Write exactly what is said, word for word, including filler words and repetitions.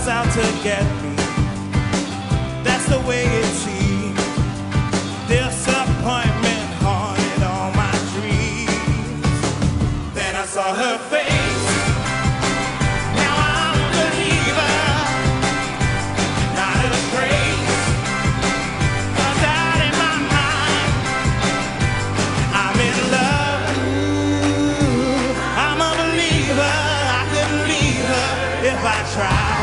was out to get me. That's the way it seemed. Disappointment haunted all my dreams. Then I saw her face. Now I'm a believer. Not a trace of doubt in my mind. I'm in love. I'm a believer. I couldn't leave her if I tried.